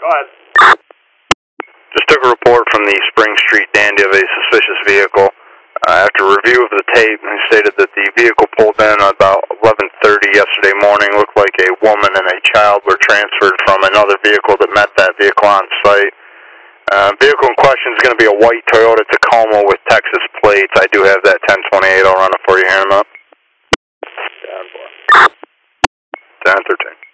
Go ahead. Just took a report from the Spring Street Dandy of a suspicious vehicle. After review of the tape, he stated that the vehicle pulled in about 11:30 yesterday morning. Looked like a woman and a child were transferred from another vehicle that met that vehicle on site. Vehicle in question is going to be a white Toyota Tacoma with Texas plates. I do have that 1028. I'll run it for you here in a minute. 10-13.